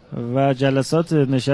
و جلسات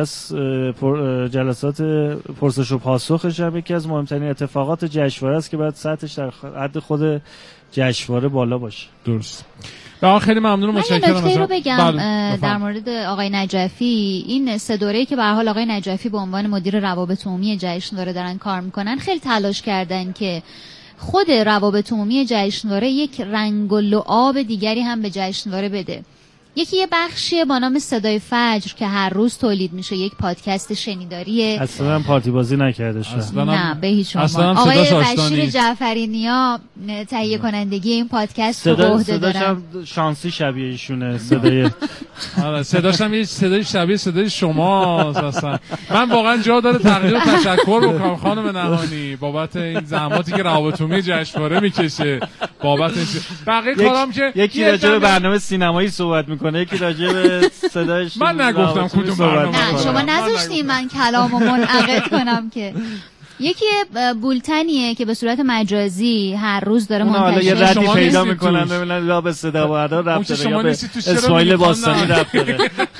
جلسات پرسش و پاسخش هم یکی از مهمترین اتفاقات جشنواره است که باید سطحش در حد خود جشنواره بالا باشه. درست. به خیلی ممنون و متشکرم. من نکته رو بگم در مورد آقای نجفی. این 3 دوره‌ای که به هر حال آقای نجفی به عنوان مدیر روابط عمومی جشنواره دارن کار میکنن، خیلی تلاش کردن که خود روابط عمومی جشنواره یک رنگ و لعاب دیگری هم به جشنواره بده. یکی یه بخشیه با نام صدای فجر که هر روز تولید میشه، یک پادکست شنیداریه. اصلا هم پارتی بازی نکرده شد. نه به هیچ عنوان. آقای بشیر جعفری نیا تهیه کنندگی این پادکست رو به عهده دارن. صداش هم شانسی شبیه ایشونه. صدای آره صداش هم یه صدای شبیه صدای شما اصلا. من واقعا جا داره تقدیر و تشکر بکنم خانم نهانی بابت این زحماتی که روابط عمومی جشنواره میکشه، بابت بقیه کارام که یکی راجع به برنامه سینمایی صحبت میکنه، یکی راجع به صدایش. من نگفتم کدوم برنامه. نه شما نذاشتین من کلامو منعقد کنم که یکی بولتنیه که به صورت مجازی هر روز داره منتشر میشه. حالا یه ردی پیدا میکنن ببینن لا به صدا و ادا ربط داره یا به اسماعیل باستانی ربط داره.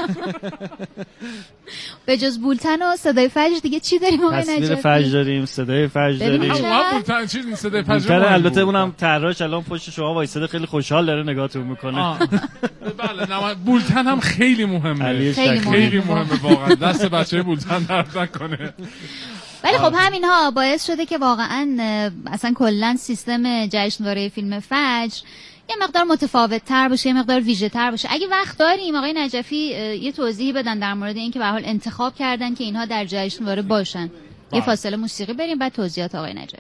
به جز بولتن و صدای فجر دیگه چی داریم آقای نجفی؟ تصویر فجر داریم، صدای فجر داریم. بولتن چی صدای فجر؟ البته اونم طراحش الان پشت شما وایساده خیلی خوشحال داره نگاهتون میکنه. بله بولتن هم خیلی مهمه. خیلی مهمه واقعا. دست بچه‌های بولتن درد نکنه. ولی خب همینها باعث شده که واقعا اصلا کلا سیستم جشنواره فیلم فجر یه مقدار متفاوت تر باشه، یه مقدار ویژه تر باشه. اگه وقت داریم آقای نجفی یه توضیحی بدن در مورد این که به هر حال انتخاب کردن که اینها در جشنواره باشن. یه فاصله موسیقی بریم بعد توضیحات آقای نجفی.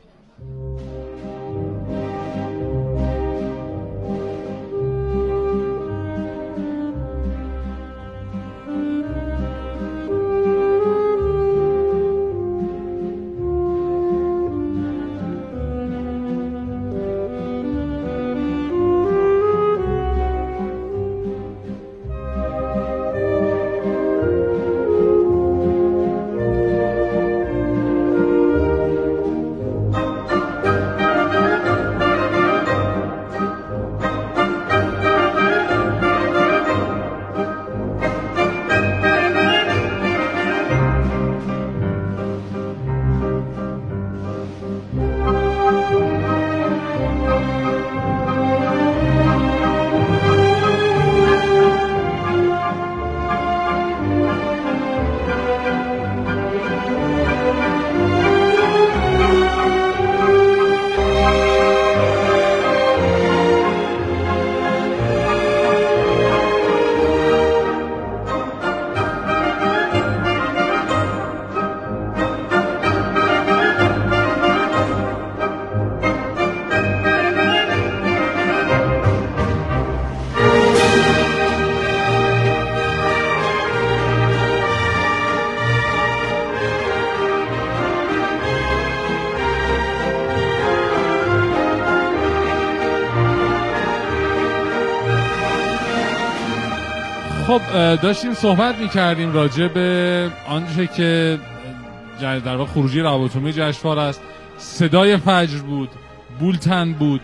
خب داشتیم صحبت میکردیم راجع به آنچه که در واقع خروجی روابط عمومی جشنواره است. صدای فجر بود، بولتن بود.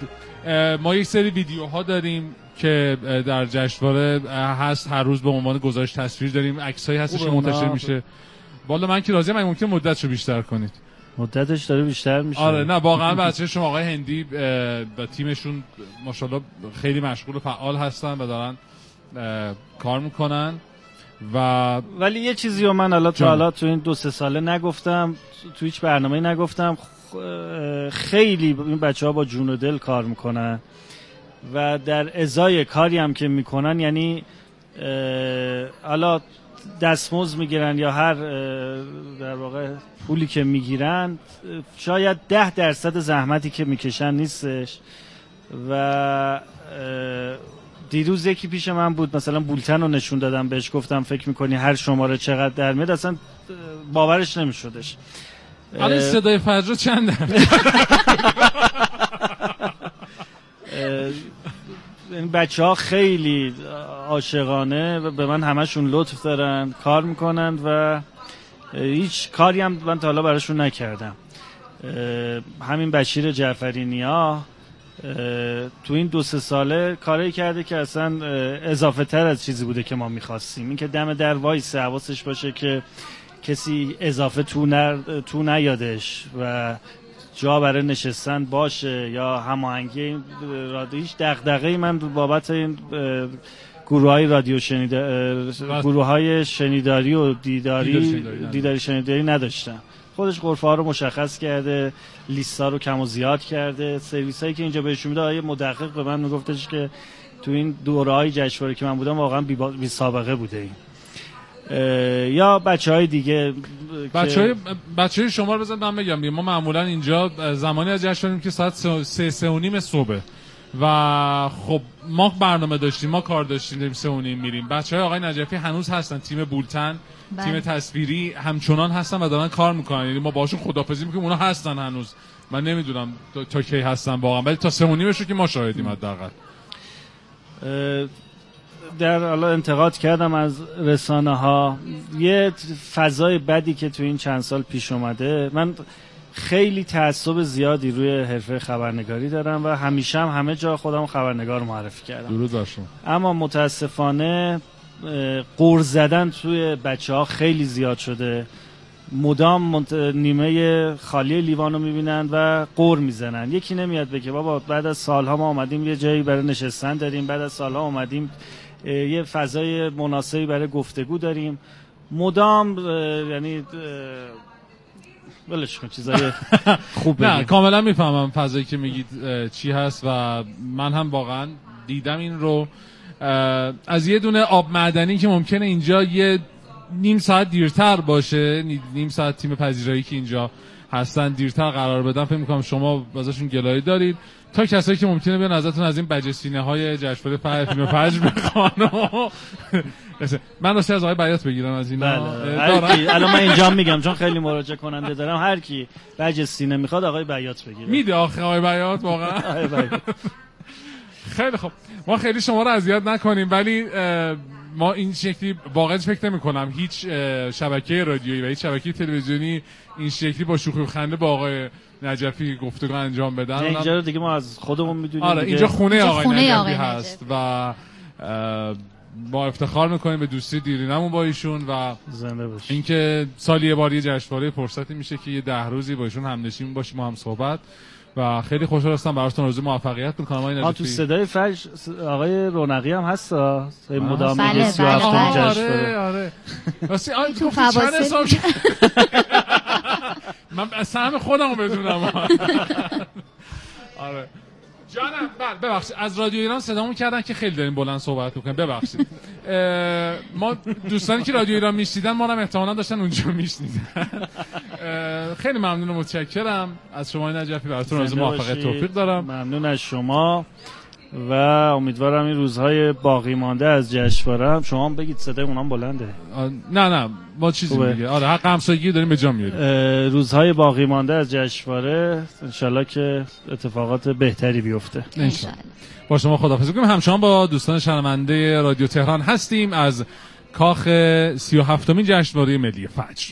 ما یک سری ویدیوها داریم که در جشنواره هست، هر روز به عنوان گزارش تصویر داریم، عکسایی هستش که منتشر میشه. والا من که راضیم، اگه ممکن مدتشو بیشتر کنید. مدتش داره بیشتر میشه. آره نه واقعا بچه شما آقای هندی و تیمشون ماشاءالله خیلی مشغول و فعال هستن و دارن کار میکنن. ولی یه چیزی رو من حالا تو این 2-3 ساله نگفتم، تو هیچ برنامه‌ای نگفتم. خیلی این بچه‌ها با جون و دل کار میکنن و در ازای کاری هم که میکنن، یعنی حالا دستمزد میگیرن یا هر در واقع پولی که میگیرن، شاید 10% زحمتی که میکشن نیستش. و دیروز یکی پیش من بود، مثلا بولتن رو نشون دادم بهش، گفتم فکر میکنی هر شماره چقدر در میاد؟ اصلا باورش نمیشدش. الان صدای فجر چند این بچه ها خیلی عاشقانه و به من همشون لطف دارن، کار میکنن و هیچ کاری هم من تا حالا براشون نکردم. همین بشیر جعفری نیا تو این 2-3 ساله کاری کرده که اصلا اضافه تر از چیزی بوده که ما میخواستیم. این که دم در وایس حواسش باشه که کسی اضافه تو نیادش و جا برای نشستن باشه یا هماهنگی رادیو. هیچ دغدغه‌ای من بابت این گروه‌های رادیو گروه‌های شنیداری و دیداری شنیداری نداشتم. خودش غرفه‌ها رو مشخص کرده، لیست‌ها رو کم و زیاد کرده. سرویسایی که اینجا بهشون میده آیه مدقق به من میگفتش که تو این دوره‌های جشنواره که من بودم واقعا بی سابقه بوده این. یا بچهای دیگه بچهای شما رو بزن من بگم. ما معمولا اینجا زمانی از جشن که ساعت 3:30 صبح و خب ما برنامه داشتیم، ما کار داشتیم، 3:30 میریم. بچهای آقای نجفی هنوز هستن، تیم بولتن تیم تصویری همچنان هستن و دارن کار میکنن. یعنی ما باشون خداحافظی میکنیم، اونا هستن هنوز. من نمیدونم تا کی هستن واقعا، ولی تا 3:30 که ما شاهدیم حداقل. در حالا انتقاد کردم از رسانه ها یه فضای بدی که تو این چند سال پیش اومده. من خیلی تعصب زیادی روی حرفه خبرنگاری دارم و همیشه همه جا خودم خبرنگار معرفی کردم. درود بر شما. اما متاسفانه قور زدن توی بچه‌ها خیلی زیاد شده. مدام نیمه خالی لیوانو میبینن و قور میزنن. یکی نمیاد بگه بابا بعد از سالها ما اومدیم یه جایی برای نشستن داریم، بعد از سالها اومدیم یه فضای مناسبی برای گفتگو داریم. مدام یعنی ولش کن چیزای خوب بگیم. نه کاملا میفهمم فضایی که میگید چی هست و من هم واقعا دیدم این رو. از یه دونه آب معدنی که ممکنه اینجا یه نیم ساعت دیرتر باشه، نیم ساعت تیم پذیرایی که اینجا هستن دیرتر قرار بدن، فکر میکنم شما ازشون گلایه دارید، تا کسایی که ممکنه بیان ازتون از این بجسینه های جشنواره فیلم فجر بخوان. من راستی از آقای بیات بگیرم از اینا. الان من اینجا میگم چون خیلی مراجعه کننده دارم، هر کی بجسینه میخواد آقای بیات بگیره. میده آخه آقای بیات واقعا. خیلی خب ما خیلی شما رو اذیت نکنیم، ولی ما این شکلی واقعا فکر نمی‌کنم هیچ شبکه رادیویی و هیچ شبکه تلویزیونی این شکلی با شوخی و خنده با آقای نجفی گفتگو انجام بدن. اینجا رو دیگه ما از خودمون میدونیم. آره اینجا خونه آقای نجفی هست و با افتخار میکنیم به دوستی دیرینمون با ایشون و زنده باشید. اینکه سالی یه بار یه جشنواره فرصتی میشه که یه 10 روزی با ایشون همنشین باشیم و هم صحبت و خیلی خوشحال هستم براتون آرزوی موفقیت میکنم. آقای نجفی تو صدای فجر آقای رونقی هم هست مدام بله 37 جشنواره. آره راستی تو فواصل من سهم خودمو بدونم. آره جانم ببخشید از رادیو ایران صدامون کردن که خیلی داریم بلند صحبت میکنیم، ببخشید. ما دوستانی که رادیو ایران میشنیدن ما هم احتمالاً داشتن اونجا میشنیدن. خیلی ممنون و متشکرم از شما نجفی، براتون آرزوی موفقیت توفیق دارم. ممنون از شما و امیدوارم این روزهای باقی مانده از جشنواره شما هم بگید صدای اونام بلنده. نه ما چیزی میگه. آره حق همسایگی داریم به جا میاریم. روزهای باقی مانده از جشنواره انشالله که اتفاقات بهتری بیفته انشالله. با شما خداحافظی کنیم. همچنان با دوستان شنونده رادیو تهران هستیم از کاخ 37مین جشنواره ملی فجر.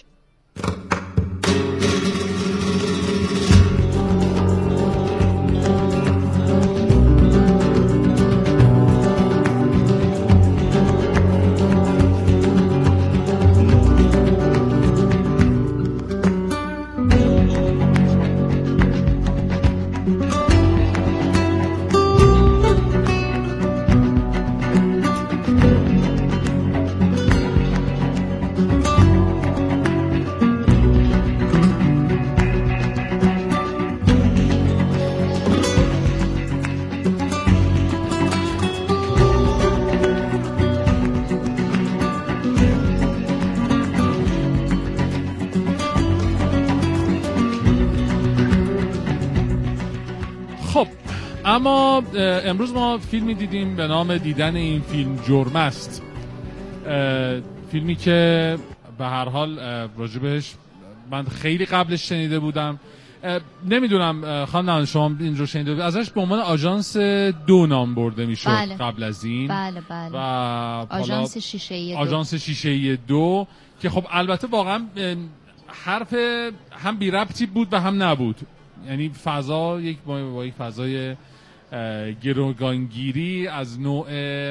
اما امروز ما فیلمی دیدیم به نام دیدن این فیلم جرم است. فیلمی که به هر حال راجبش من خیلی قبلش شنیده بودم. نمیدونم خانم شما این رو شنیده بود، ازش به عنوان آژانس 2 نام برده میشد. بله. قبل از این بله. و آژانس شیشه 2. آژانس شیشه 2 که خب البته واقعا حرف هم بی ربطی بود و هم نبود، یعنی فضا با یک فضای گروگانگیری، از نوع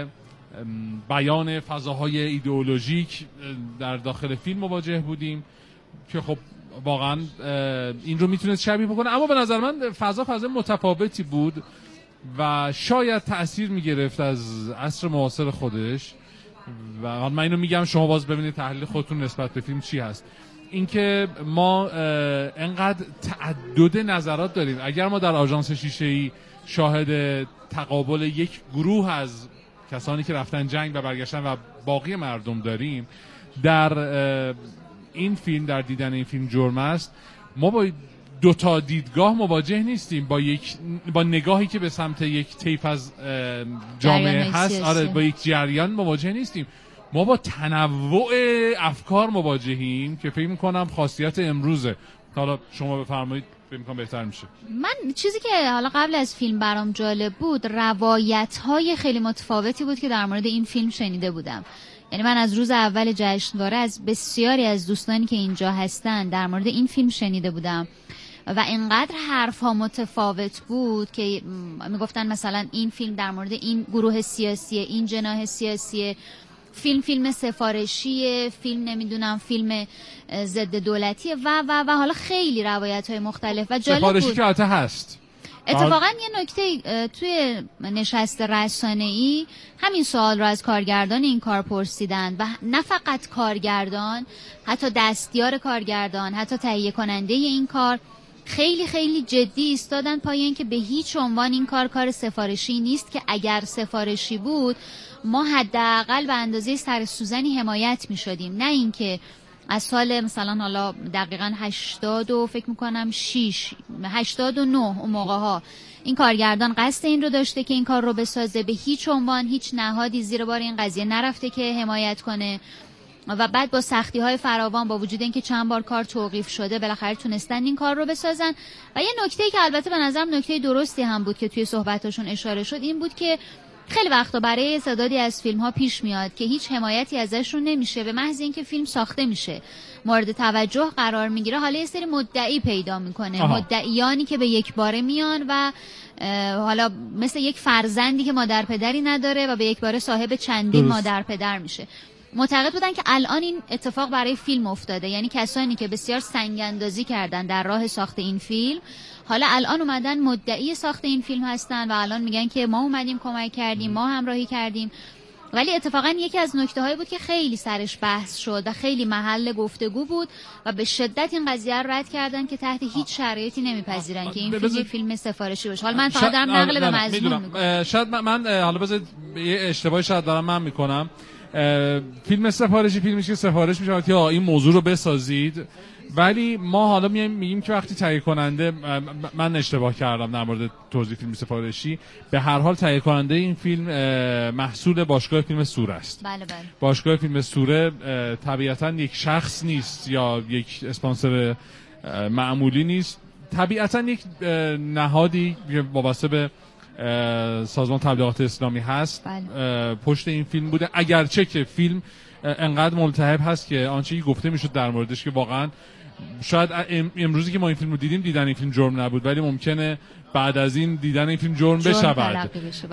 بیان فضاهای ایدئولوژیک در داخل فیلم مواجه بودیم که خب واقعا این رو میتونست شبیه بکنه، اما به نظر من فضای متفاوتی بود و شاید تأثیر میگرفت از عصر معاصر خودش. و من اینو میگم، شما باز ببینید تحلیل خودتون نسبت به فیلم چی هست. اینکه ما انقدر تعدد نظرات داریم. اگر ما در آژانس شیشه‌ای شاهد تقابل یک گروه از کسانی که رفتن جنگ و برگشتن و باقی مردم داریم، در این فیلم، در دیدن این فیلم جرم است، ما با دو تا دیدگاه مواجه نیستیم، با نگاهی که به سمت یک طیف از جامعه هست، آره، با یک جریان مواجه نیستیم. ما با تنوع افکار مواجهیم که فکر می‌کنم خاصیت امروزه. حالا شما بفرمایید، فکر می‌کنم بهتر میشه. من چیزی که حالا قبل از فیلم برام جالب بود، روایت‌های خیلی متفاوتی بود که در مورد این فیلم شنیده بودم. یعنی من از روز اول جشنواره از بسیاری از دوستانی که اینجا هستن در مورد این فیلم شنیده بودم و اینقدر حرف‌ها متفاوت بود که میگفتن مثلا این فیلم در مورد این گروه سیاسیه، این جناح سیاسیه، فیلم سفارشیه، فیلم نمیدونم فیلم ضد دولتیه و حالا خیلی روایت‌های مختلف و جالب بود. سفارشی که البته هست. اتفاقا یه نکته توی نشست رسانه‌ای همین سوال رو از کارگردان این کار پرسیدن و نه فقط کارگردان، حتی دستیار کارگردان، حتی تهیه کننده این کار خیلی خیلی جدی ایستادن پای این که به هیچ عنوان این کار سفارشی نیست، که اگر سفارشی بود ما حداقل به اندازه سر سوزنی حمایت می شدیم، نه اینکه از سال مثلا حالا دقیقاً 80 و فکر میکنم 89 اون موقع ها این کارگردان قصد این رو داشته که این کار رو بسازه، به هیچ عنوان هیچ نهادی زیر بار این قضیه نرفته که حمایت کنه و بعد با سختی های فراوان، با وجود اینکه چند بار کار توقیف شده، بالاخره تونستن این کار رو بسازن. و یه نکته‌ای که البته به نظرم نکته درستی هم بود که توی صحبتاشون اشاره شد این بود که خیلی وقتا برای تعدادی از فیلم ها پیش میاد که هیچ حمایتی ازشون نمیشه، به محض اینکه فیلم ساخته میشه مورد توجه قرار میگیره، حالا یه سری مدعی پیدا میکنه، مدعیانی که به یک باره میان و حالا مثل یک فرزندی که مادر پدری نداره و به یک باره صاحب چندین مادر پدر میشه. معتقد بودن که الان این اتفاق برای فیلم افتاده، یعنی کسانی که بسیار سنگ اندازی کردن در راه ساخت این فیلم حالا الان اومدن مدعی ساخت این فیلم هستن و الان میگن که ما اومدیم کمک کردیم، ما همراهی کردیم. ولی اتفاقا یکی از نکته‌هایی بود که خیلی سرش بحث شد و خیلی محل گفتگو بود و به شدت این قضیه رو رد کردن که تحت هیچ شرایطی نمیپذیرن که این فیلم سفارشی باشه. حالا من فقط دارم نقل به مضمون میگم. شاید من حالا بذارید یه اشتباهی شاید دارم من میکنم. فیلم سفارشی فیلمی که سفارش میشه که این موضوع رو بسازید، ولی ما حالا میگیم که وقتی تهیه کننده، من اشتباه کردم در مورد توضیح فیلم سفارشی، به هر حال تهیه کننده این فیلم محصول باشگاه فیلم سوره است. بله. باشگاه فیلم سوره طبیعتاً یک شخص نیست یا یک اسپانسر معمولی نیست، طبیعتاً یک نهادی وابسته به سازمان تبلیغات اسلامی هست. پشت این فیلم بوده، اگرچه که فیلم انقدر ملتهب هست که آنچه که گفته میشد در موردش که واقعا شاید امروزی که ما این فیلم رو دیدن این فیلم جرم نبود، ولی ممکنه بعد از این دیدن این فیلم جرم بشود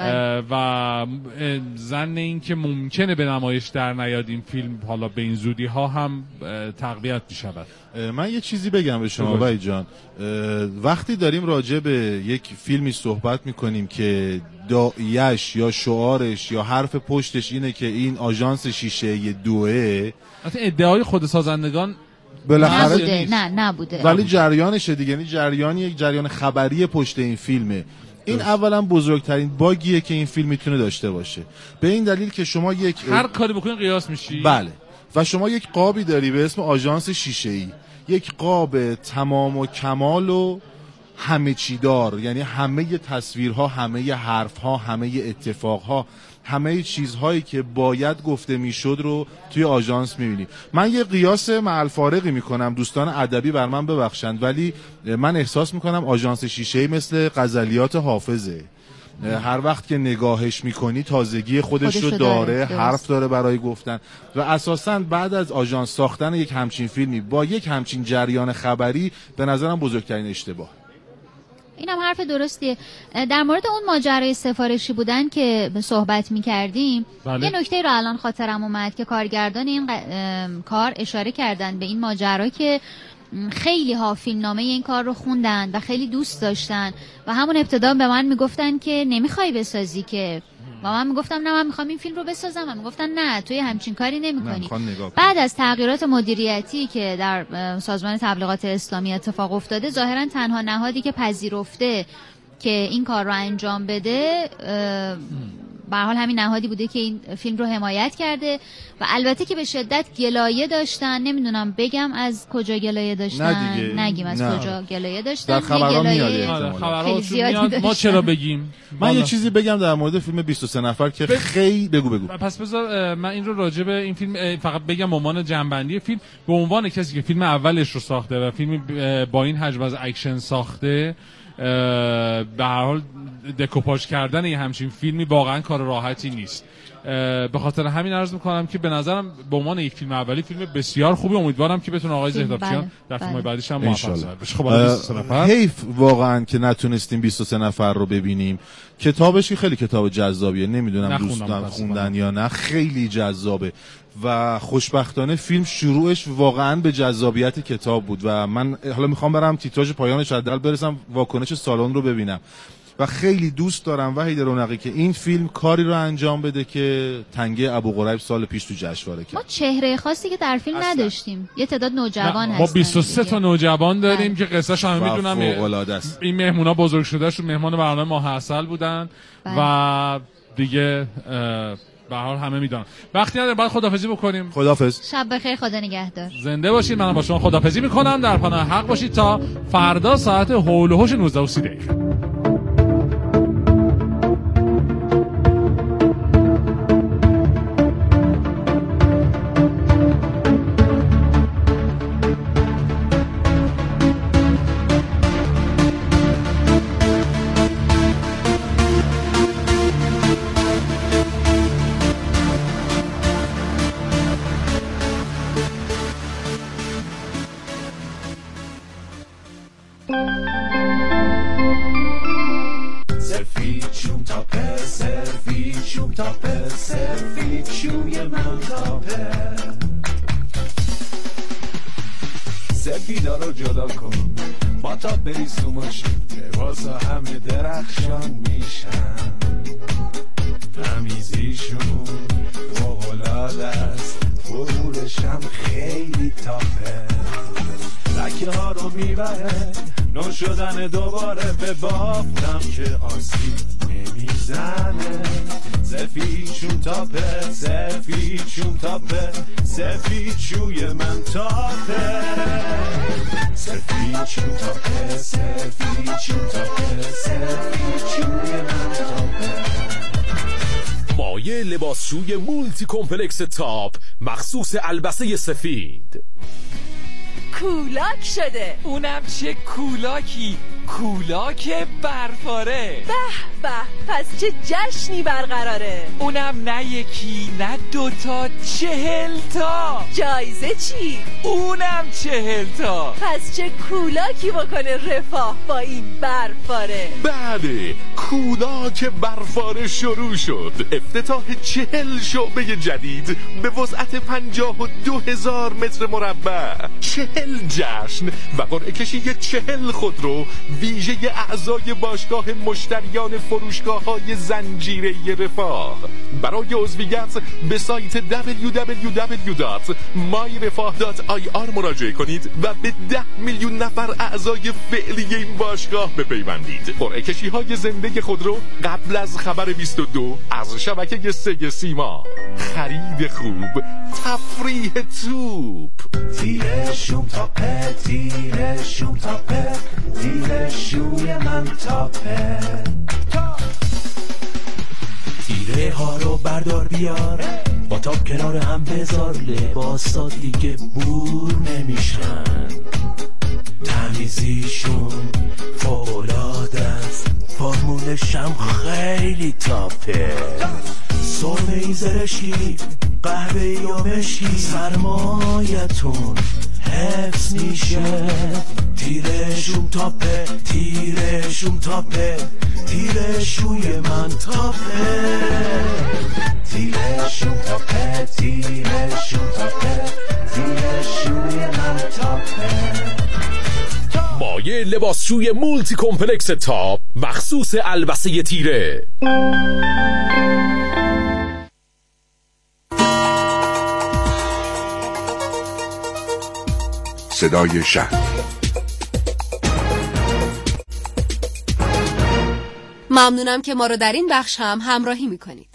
و ظن این که ممکنه به نمایش در نیاد این فیلم حالا به این زودی ها هم تقویت میشود. من یه چیزی بگم به شما وحید جان، وقتی داریم راجع به یک فیلمی صحبت میکنیم که داعیش یا شعارش یا حرف پشتش اینه که این آژانس شیشه دوئه، حتی ادعای خود سازندگان بالاخره نبوده ولی جریانشه دیگه، یعنی جریانی یک جریان خبری پشت این فیلمه. این اولا بزرگترین باگیه که این فیلم میتونه داشته باشه، به این دلیل که شما هر کاری بکنین قیاس میشی. بله، و شما یک قابی داری به اسم آژانس شیشه‌ای، یک قاب تمام و کمال و همه چی دار، یعنی همه تصویرها، همه حرفها، همه اتفاقها، همه چیزهایی که باید گفته میشد رو توی آژانس میبینی. من یه قیاس مع الفارقی میکنم، دوستان ادبی بر من ببخشند، ولی من احساس میکنم آژانس شیشه‌ای مثل غزلیات حافظه، هر وقت که نگاهش میکنی تازگی خودش رو داره، حرف داره برای گفتن و اساساً بعد از آژانس ساختن یک همچین فیلمی با یک همچین جریان خبری به نظرم بزرگترین اشتباه. اینم حرف درستیه. در مورد اون ماجرای سفارشی بودن که صحبت می‌کردیم، یه نکته رو الان خاطرم اومد که کارگردان این کار اشاره کردن به این ماجرا که خیلی ها فیلمنامه این کار رو خوندن و خیلی دوست داشتن و همون ابتدا به من میگفتن که نمیخوای بسازی که، و من میگفتم نه من میخوام این فیلم رو بسازم، و میگفتن نه توی همچین کاری نمیکنی. بعد از تغییرات مدیریتی که در سازمان تبلیغات اسلامی اتفاق افتاده، ظاهرا تنها نهادی که پذیرفته که این کار رو انجام بده به هر حال همین نهادی بوده که این فیلم رو حمایت کرده و البته که به شدت گلایه داشتن. نمیدونم بگم از کجا گلایه داشتن، نگیم از کجا گلایه داشتن. در خبرها میاد. ما چرا بگیم؟ من یه چیزی بگم در مورد فیلم 23 نفر که خیلی بگو. پس بذار من این رو راجع به این فیلم فقط بگم به عنوان جنبندی فیلم، به عنوان کسی که فیلم اولش رو ساخته و فیلم با این حجم از اکشن ساخته، به هر حال دکوپاژ کردن یه همچین فیلمی واقعا کار راحتی نیست. به خاطر همین عرض میکنم که به نظرم به عنوان یک فیلم اولی فیلم بسیار خوبی، امیدوارم که بتونه آقای زهدافچیان در فیلم‌های بعدیش هم موفق بشه. خب 23 نفر حیف واقعا که نتونستیم 23 نفر رو ببینیم. کتابش خیلی کتاب جذابیه، نمیدونم دوستان خوندن یا نه، خیلی جذابه و خوشبختانه فیلم شروعش واقعا به جذابیت کتاب بود و من حالا میخوام برم تیتراژ پایانش حداقل برسم واکنش سالن رو ببینم و خیلی دوست دارم وحید رونقی که این فیلم کاری رو انجام بده که تنگه ابوقریب سال پیش تو جشنواره کرد. ما چهره خاصی که در فیلم نداشتیم، یه تعداد نوجوان هستن. ما 23 تا نوجوان داریم که قصه‌ش هم میدونم. این مهمونا بزرگ شده شون مهمان برنامه ماه عسل بودن و دیگه به هر حال همه میدونن. وقتی نداره بعد خدافظی بکنیم. خدافظ. شب بخیر، خدا نگهدار. زنده باشید. منم با شما خدافظی میکنم. در پناه حق باشید تا فردا ساعت هول و هوش 19:30. سفیدا رو جدا کن با تا بریز تو ماشین، لباسا همه درخشان میشن، تمیزیشون فوق‌العاده است، فرمولش هم خیلی تاپه، لکه ها رو میبره نو شدن دوباره به بافتم که آسیب نمیزنه. سفیدشون تاپه، سفیدشون تاپه، سفیدشوی من تاپه، سفیدشون تاپه، سفیدشون تاپه، سفیدشوی من تاپه. مایه لباسشوی مولتی کمپلکس تاپ مخصوص البسه سفید. کولاک شده. اونم چه کولاکی؟ کولاک برفاره. به به، پس چه جشنی برقراره. اونم نه یکی نه دوتا، 40 تا. جایزه چی؟ اونم 40 تا. پس چه کولاکی بکنه رفاه با این برفاره. بله، کولاک برفاره شروع شد. افتتاح 40 شعبه جدید به وسعت 52,000 متر مربع، 40 جشن و قرعه کشی 40 خودرو ویژه اعضای باشگاه مشتریان فروشگاه‌های زنجیره رفاه. برای عضویت به سایت www.myrefah.ir مراجعه کنید و به 10 میلیون نفر اعضای فعلی این باشگاه بپیوندید. قرعه کشی‌های زنده خودرو قبل از خبر 22 از شبکه 3 سیما. خرید خوب، تفریح توپ. تیرشون تاپه، تیرشون تاپه، تیرشوی من تاپه. تیره ها رو بردار بیار، با تاپ کنار هم بذار، لباسا دیگه بور نمیشن، تمیزیشون فوق‌العاده است، فرمولش هم خیلی تاپه. سرمه‌ای زرشکی قهوه‌ای و مشکی سرمایتون حفظ میشه. تیرشون تاپه تیرشون تاپه تیرشوی من تاپه تیرشون تاپه تیرشون تاپه تیرشوی من تاپه. مایه لباسشوی مولتی کمپلکس تاپ مخصوص البسه تیره. صدای شهر. ممنونم که ما رو در این بخش هم همراهی میکنید.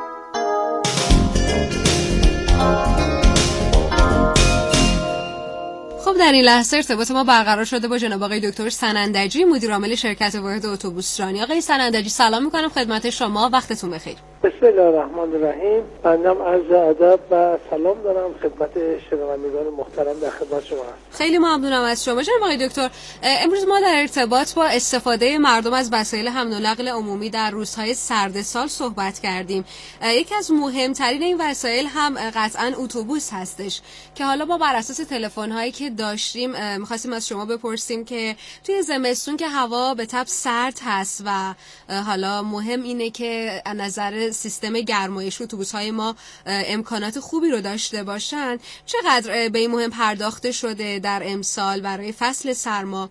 خب در این لحظه ارتباط ما برقرار شده با جناب آقای دکتر سنندجی، مدیر عامل شرکت واحد اتوبوسرانی. آقای سنندجی سلام میکنم خدمت شما، وقتتون بخیر. بسم الله الرحمن الرحیم. بنده عرض ادب و سلام دارم خدمت شنوندگان محترم در خدمت شما هستم. خیلی ممنونم از شما جناب آقای دکتر. امروز ما در ارتباط با استفاده مردم از وسایل حمل و نقل عمومی در روزهای سرد سال صحبت کردیم. یکی از مهمترین این وسایل هم قطعاً اتوبوس هستش که حالا ما بر اساس تلفن‌هایی که داشتیم می‌خواستیم از شما بپرسیم که توی زمستون که هوا به تب سرد هست و حالا مهم اینه که از نظر سیستم گرمایش اتوبوس‌های ما امکانات خوبی رو داشته باشن، چقدر به این مهم پرداخته شده در امسال برای فصل سرما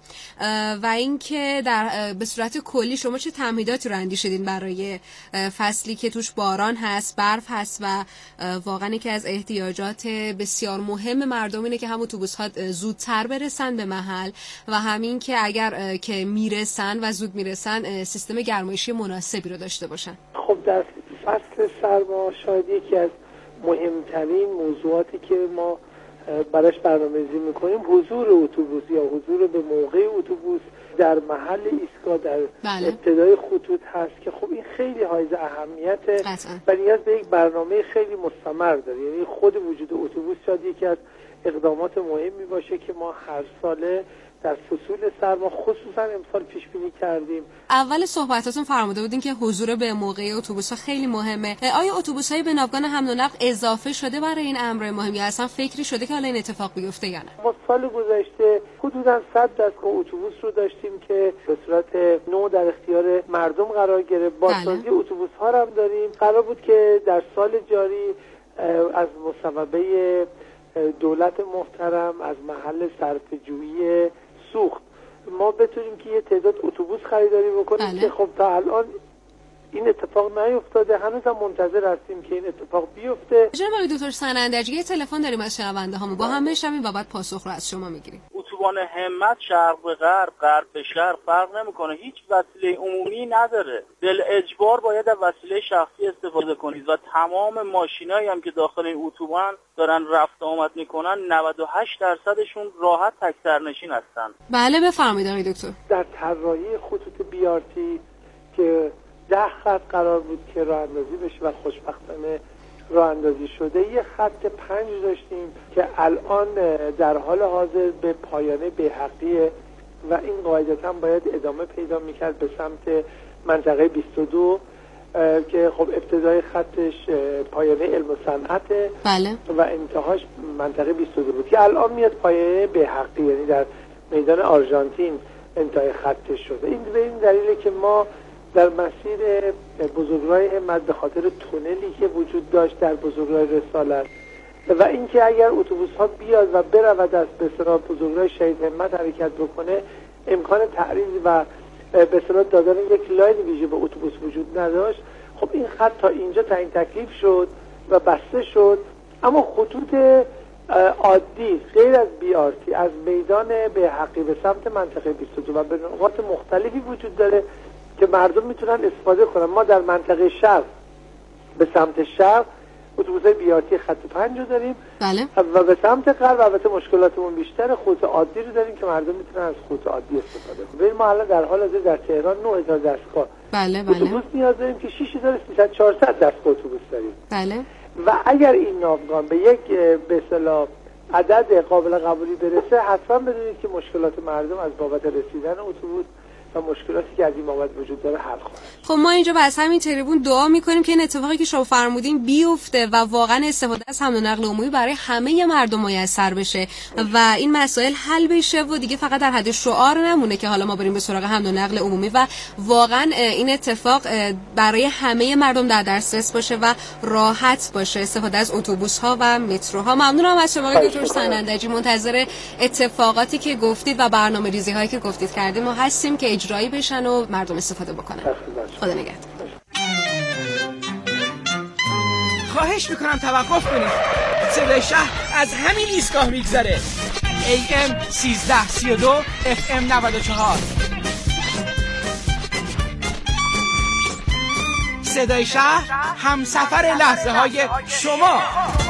و اینکه به صورت کلی شما چه تمهیداتی رو اندیشیدین برای فصلی که توش باران هست، برف هست و واقعا که از احتیاجات بسیار مهم مردم اینه که هم اتوبوس‌ها زودتر برسن به محل و همین که اگر که میرسن و زود میرسن سیستم گرمایشی مناسبی رو داشته باشن. خب در فصل سرما شاید یکی از مهمترین موضوعاتی که ما براش برنامه‌ریزی میکنیم حضور اتوبوس یا حضور به موقع اتوبوس در محل ایستگاه در ابتدای خطوط هست که خب این خیلی حائز اهمیته و نیاز به یک برنامه خیلی مستمر داره. یعنی خود وجود اتوبوس شاید یکی از اقدامات مهمی باشه که ما هر ساله در فصول سرما خصوصا امسال پیش بینی کردیم. اول صحبتاتون فرموده بودین که حضور به موقع اتوبوس‌ها خیلی مهمه. آیا اتوبوس‌های به ناوگان حمل و نقل اضافه شده برای این امر مهم یا اصلا فکری شده که حالا این اتفاق بیفته یا نه؟ ما سال گذشته حدوداً 100 دستگاه اتوبوس رو داشتیم که به صورت نو در اختیار مردم قرار گرفت. بازسازی اتوبوس‌ها هم داریم. قرار بود که در سال جاری از مصوبه دولت محترم از محل صرفه‌جویی سوخت ما بتونیم که یه تعداد اتوبوس خریداری بکنیم که خب تا الان این اتفاق نیفتاده. هنوز هم منتظر هستیم که این اتفاق بیفته. جناب آقای دکتر سنندجی یه تلفن داریم از شنونده هامون، با هم بشنویم و بعد پاسخ رو از شما میگیریم. اتوبان همت شرق به غرب، غرب به شرق فرق نمیکنه، هیچ وسیله عمومی نداره. بل اجبار باید از وسیله شخصی استفاده کنید و تمام ماشینایی هم که داخل این اتوبان دارن رفت آمد میکنن 98%شون راحت تک سرنشین هستن. بله بفرمایید آقای دکتر. در طراحی خطوط BRT که 10 خط قرار بود که راه اندازی بشه و خوشبختانه راه اندازی شده، یه خط 5 داشتیم که الان در حال حاضر به پایانه بی‌حقیه و این قاعدتاً باید ادامه پیدا میکرد به سمت منطقه 22 که خب ابتدای خطش پایانه علم و صنعته و انتهاش منطقه 22 بود که الان میاد پایانه بی‌حقی، یعنی در میدان آرژانتین انتهای خطش شده. این به این دلیله که ما در مسیر بزرگراه همت به خاطر تونلی که وجود داشت در بزرگراه رسالت و اینکه اگر اتوبوس ها بیاد و برود از به اصطلاح بزرگراه شهید همت حرکت بکنه امکان تعریض و به اصطلاح دادن یک لاین ویژه به اتوبوس وجود نداشت. خب این خط تا اینجا تعیین تکلیف شد و بسته شد، اما خطوط عادی غیر از BRT از میدان بی‌حقی به سمت منطقه 22 و به نقاط مختلفی وجود داره که مردم میتونن استفاده کنن. ما در منطقه شرق به سمت شرق اتوبوس‌های BRT خط 5 رو داریم و به سمت غرب البته مشکلاتمون بیشتر خطوط عادی رو داریم که مردم میتونن از خطوط عادی استفاده کنن. ما الان در حال حاضر در تهران 9000 دستگاه اتوبوس نیاز داریم که 6300 دستگاه اتوبوس داریم. و اگر این ناوگان به یک به اصطلاح عدد قابل قبولی برسه حتما بدونید که مشکلات مردم از بابت رسیدن اتوبوس و مشکلاتی که از این بابت وجود داره حل خواهد. خب ما اینجا از همین تریبون دعا میکنیم که این اتفاقی که شما فرمودین بیفته و واقعا استفاده از حمل و نقل عمومی برای همه مردم میسر بشه و این مسائل حل بشه و دیگه فقط در حد شعار نمونه که حالا ما بریم به سراغ حمل و نقل عمومی و واقعا این اتفاق برای همه مردم در دسترس باشه و راحت باشه استفاده از اتوبوس ها و متروها. ممنونم از شما دکتر سنندجی. منتظر اتفاقاتی که گفتید و برنامه‌ریزی هایی که گفتید کردیم ما هستیم که اجرایی بشن و مردم استفاده بکنن. خدا نگهدار. خواهش میکنم توقف کنید. صدای شهر از همین ایستگاه میگذره. AM 1332 FM 94. صدای شهر همسفر لحظه های شما.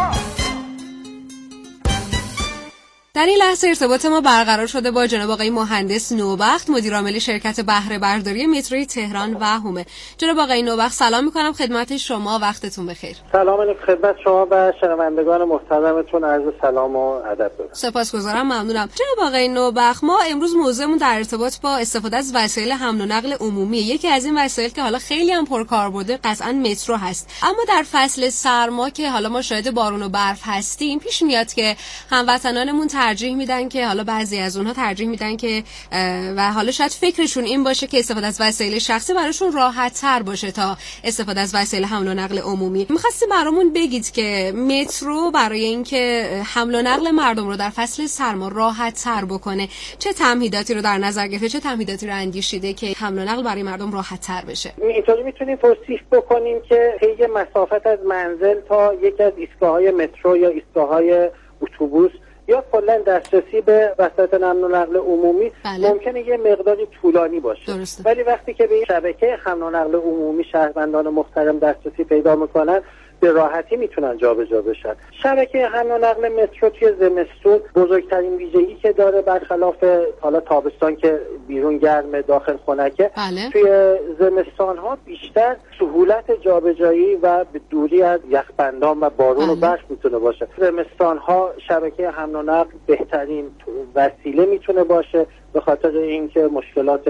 در این لحظه ارتباط ما برقرار شده با جناب آقای مهندس نوبخت، مدیر عامل شرکت بهره برداری متروی تهران و هومه. جناب آقای نوبخت سلام میکنم خدمت شما، وقتتون بخیر. سلام علیکم خدمت شما و شنوندگان محترمتون، عرض سلام و ادب دارم. سپاسگزارم، ممنونم. جناب آقای نوبخت ما امروز موضوعمون در ارتباط با استفاده از وسایل حمل و نقل عمومی. یکی از این وسایل که حالا خیلی هم پرکاربرد قطعاً مترو هست، اما در فصل سرما که حالا ما شاهد بارون و برف هستیم پیش میاد که هموطنانمون ترجیح میدن که حالا بعضی از اونها ترجیح میدن که و حالا شاید فکرشون این باشه که استفاده از وسایل شخصی براشون راحت تر باشه تا استفاده از وسایل حمل و نقل عمومی. می‌خواستیم برامون بگید که مترو برای اینکه حمل و نقل مردم رو در فصل سرما راحت تر بکنه چه تمهیداتی رو در نظر گرفته، چه تمهیداتی رو اندیشیده که حمل و نقل برای مردم راحت تر بشه؟ اینطوری میتونیم توصیف بکنیم که طی مسافت از منزل تا یکی از ایستگاه‌های مترو یا ایستگاه‌های اتوبوس یا کلا دسترسی به وسایل حمل و نقل عمومی ممکنه یه مقداری طولانی باشه. درسته. ولی وقتی که به این شبکه حمل و نقل عمومی شهروندان محترم دسترسی پیدا میکنن به راحتی میتونن جابجا بشن. شبکه حمل و نقل مترو توی زمستون بزرگترین ویژگی که داره برخلاف حالا تابستان که بیرون گرمه داخل خنکه، توی زمستان ها بیشتر سهولت جابجایی و به دوری از یخبندان و بارون و برف میتونه باشه. زمستان ها شبکه حمل و نقل بهترین وسیله میتونه باشه به خاطر اینکه مشکلات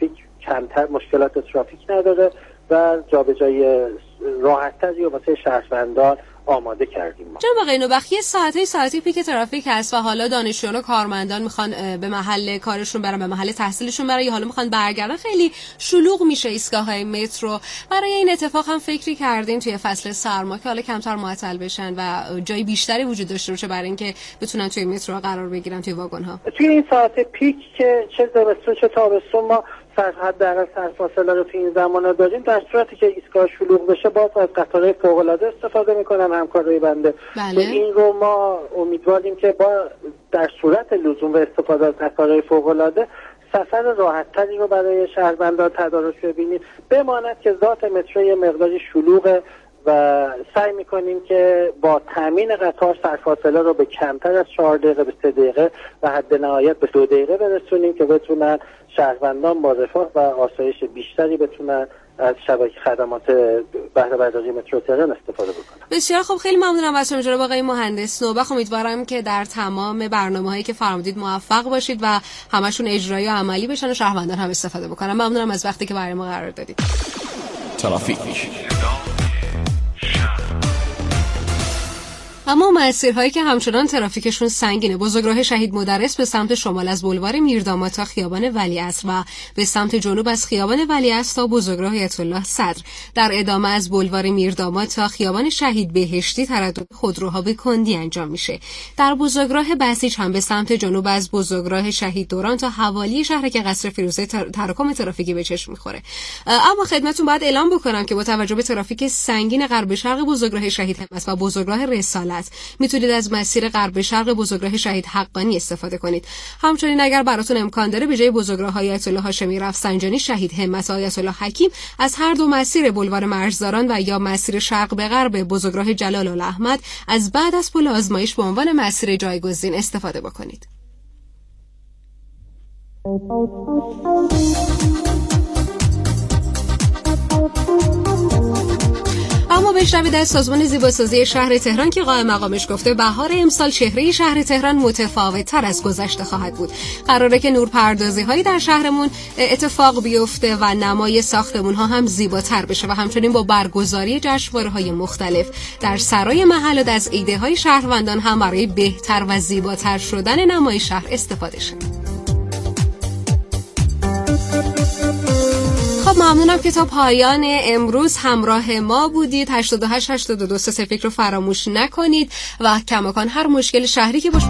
ترافیک نداره و جابجایی راحت‌تری واسه شهروندان آماده کردیم. جناب آقای نوبخت یه ساعتی پیک ترافیک هست و حالا دانشجویان و کارمندان میخوان به محل کارشون برن، به محل تحصیلشون برن یا حالا میخوان برگردن، خیلی شلوغ میشه ایستگاه‌های مترو. برای این اتفاق هم فکری کردیم توی فصل سرما که حالا کمتر معطل بشن و جای بیشتری وجود داشته باشه برای اینکه بتونن توی مترو قرار بگیرن توی واگن‌ها. توی این ساعت پیک که چه زمستون چه تابستون ما حداقل سرفاصله رو تو این زمانا داریم، در صورتی که ایستگاه شلوغ بشه باز از قطارهای فوق‌العاده استفاده میکنن همکارای بنده. این رو ما امیدواریم که با در صورت لزوم و استفاده از قطارهای فوق‌العاده سفر راحت‌تری رو برای شهروندان تدارک ببینیم. بماند که ذات مترو یه مقداری شلوغه و سعی میکنیم که با تامین قطار سرفاصله رو به کمتر از 4 دقیقه به 3 دقیقه و حد نهایت به 2 دقیقه برسونیم که بتونن شهروندان با رفاه و آسایش بیشتری بتونن از شبکه خدمات بهره برداری مترو تهران استفاده بکنن. بسیار خب، خیلی ممنونم از شما جناب آقای مهندس نوبخت. امیدوارم که در تمام برنامه‌هایی که فرمودید موفق باشید و همشون اجرایی و عملی بشن و شهروندان هم استفاده بکنن. ممنونم از وقتی که برای ما قرار دادید. ترافیک. اما مسیرهایی که همچنان ترافیکشون سنگینه، بزرگراه شهید مدرس به سمت شمال از بولوار میرداماد تا خیابان ولیعصر و به سمت جنوب از خیابان ولیعصر تا بزرگراه آیت الله صدر. در ادامه از بولوار میرداماد تا خیابان شهید بهشتی تردد خودروها به کندی انجام میشه. در بزرگراه بسیج هم به سمت جنوب از بزرگراه شهید دوران تا حوالی شهر که قصر فیروزه تراکم ترافیکی به چشم میخوره. اما خدمتتون باید اعلام بکنم که با توجه به ترافیک سنگین غرب شرق بزرگراه شهید همت و بزرگراه رسالت میتونید از مسیر غرب شرق بزرگراه شهید حقانی استفاده کنید. همچنین اگر براتون امکان داره به جای بزرگراه‌های آیت الله هاشمی رفسنجانی شهید همت و آیت الله حکیم از هر دو مسیر بولوار مرزداران و یا مسیر شرق به غرب بزرگراه جلال الاحمد از بعد از پل آزمایش به عنوان مسیر جایگزین استفاده بکنید. اما اما بشنوید از سازمان زیباسازی شهر تهران که قائم مقامش گفته بهار امسال چهره شهر تهران متفاوت‌تر از گذشته خواهد بود. قراره که نورپردازی‌هایی در شهرمون اتفاق بیفته و نمای ساختمان‌ها هم زیباتر بشه و همچنین با برگزاری جشنواره‌های مختلف در سرای محل از ایده‌های شهروندان هم برای بهتر و زیباتر شدن نمای شهر استفاده شه. خب ممنونم که تا پایان امروز همراه ما بودید. 88 82 30 رو فراموش نکنید و کماکان هر مشکل شهری که باشه